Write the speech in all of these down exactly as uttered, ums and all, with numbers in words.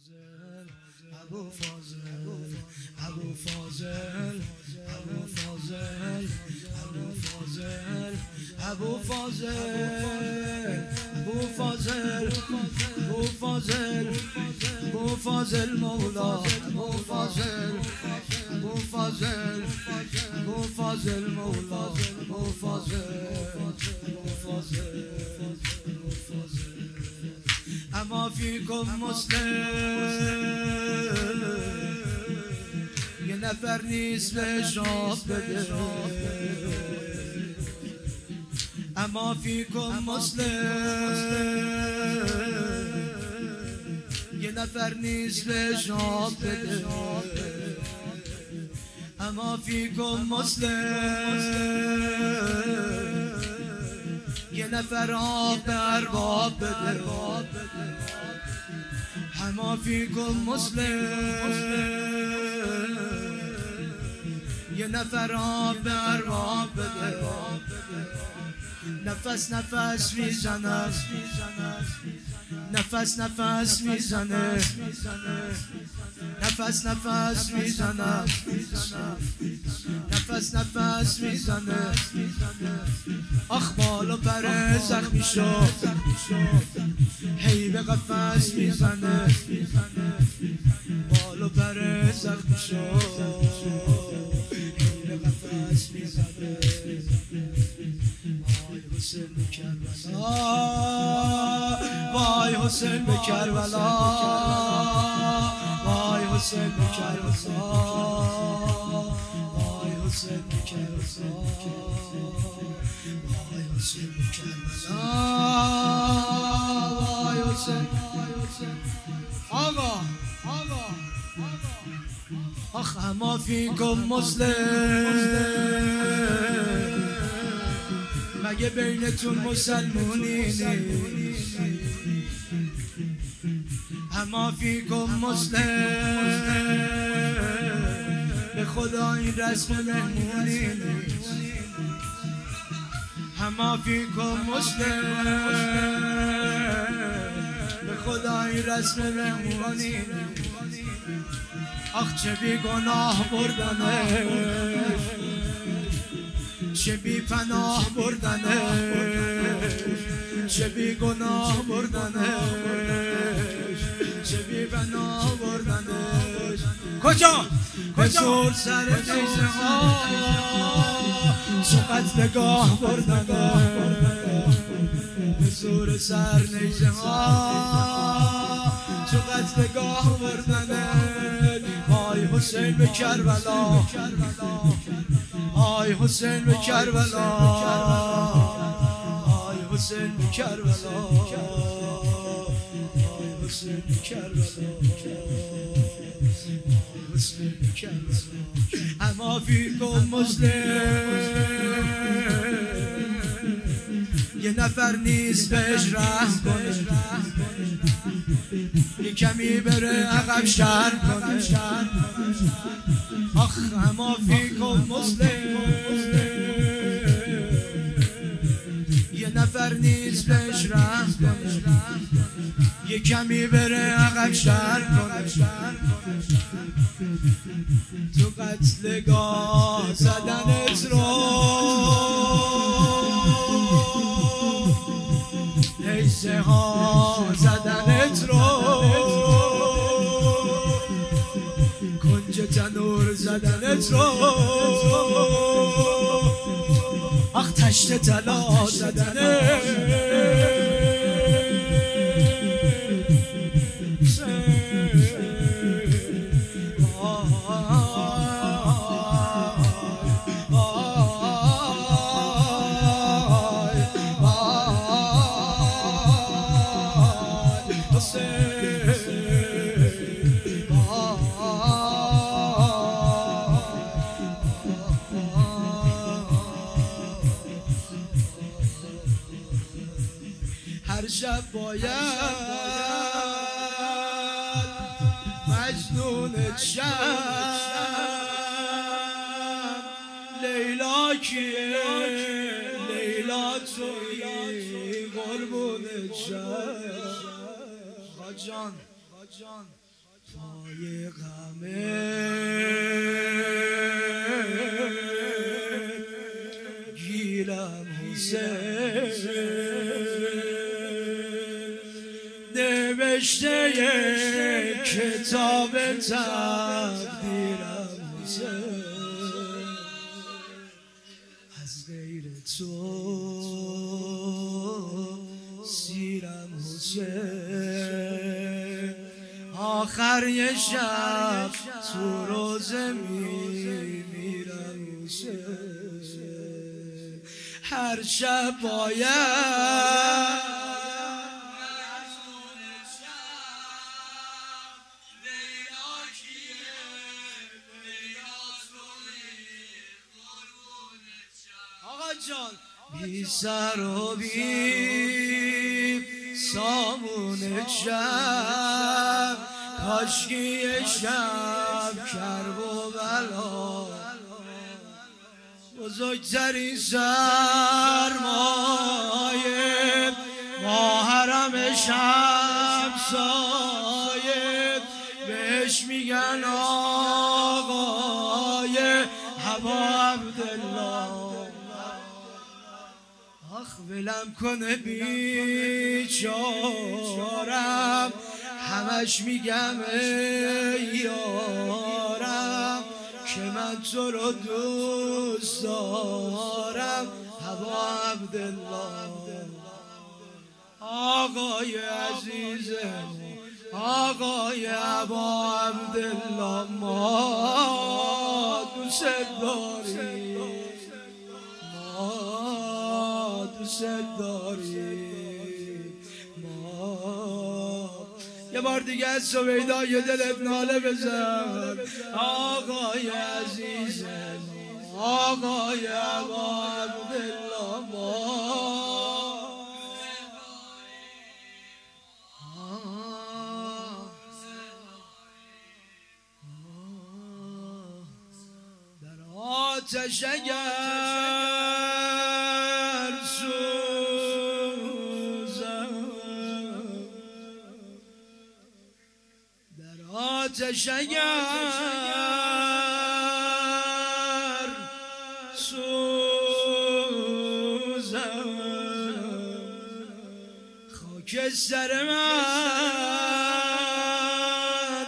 فاضل ابو فاضل ابو فاضل ابو فاضل ابو فاضل ابو فاضل ابو فاضل ابو فاضل ابو فاضل مولا ابو فاضل ابو فاضل ابو فاضل مولا ابو فاضل ابو فاضل اما فیکم مسلم یه نفر نیست به جواب بده اما فیکم مسلم یه نفر نیست به جواب بده اما فیکم مسلم یه نفر آب ارباب بده اما فیکم مسلم یه نفر آب ارباب بده نفس نفس میزنه نفس نفس میزنه نفس نفس میزنه نفس نفس میزنه آخ بال و پر زخمی شد هی به قفس میزنه بال و پر زخمی شد هی به قفس میزنه وای حسین به کربلا وای حسین به کربلا وای حسین به کربلا وای حسین به کربلا وای حسین به کربلا وای حسین آقا آقا آخ اما فیکم مسلم مگه بینتون مسلمونی نیست اما فیکم مسلم به خدا این رسم مهمونی نیست اما فیکم مسلم به خدا این رسم مهمونی نیست آخ چه بی گناه بردنه چه بی پناه بردنه چه بی گناه بردنه چه بی پناه بردنه کجا؟ کجا؟ سر نیزه ها چه قتلگاه بردنه به زور سر نیزه ها چه قتلگاه بردنه آی حسین به کربلا آی حسین به کربلا آی حسین به کربلا آی حسین به کربلا حسین به کربلا اما فیکم مسلم یه نفر نیست بهش رحم کنه یه کمی بره عقب شرم کنه آخ اما فیکم مسلم یه نفر نیست بهش رحم کنه یه کمی بره عقب شرم کنه تو قتلگاه زدنت رو نیزه ها زدنت رو کنج تنور زدنت رو آخ تشت طلا زدنت هر شب باید مجنونت شم لیلا کیه لیلا تویی قربونت شم خاجان پای غم گیرم حسین نوشته کتاب تقدیرم حسین از غیر تو سیرم حسین آخر یه شب تو روزه میمیرم حسین هر شب باید بی سر و بی سامون شب کاشکی شب کرب و بلا بزرگترین سرمایه ما حرم شب سایه بهش میگن آقای ابا عبدالله آخ ولم کنه بیچارم همش میگم ای یارم که من تو رو دوست دارم ابا عبدالله آقای عزیزم آقای ابا عبدالله ما دوست داریم ما دوست داریم ما یه بار دیگه از سویدا یه دلت ناله بزن آقای عزیزم آقای ابا عبدالله ما در آتش اگر سوزم در آتش اگر سوزم خاک سر من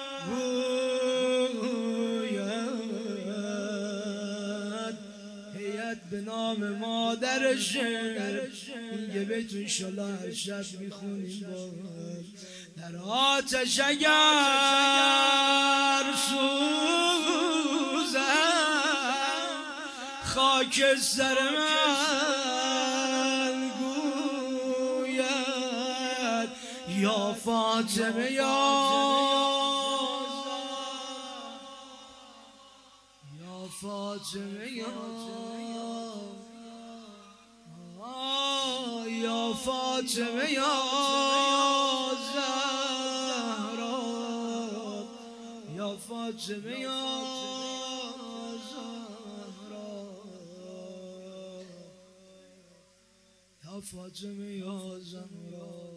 بوید هیئت به نام مادرشه یه بیت انشالله هر شب میخونیم با در آتش اگر سوزم خاک سر من گوید یا فاطمه یا یا فاطمه یا یا فاطمه یا زهرا یا فاطمه یا زهرا یا فاطمه یا زهرا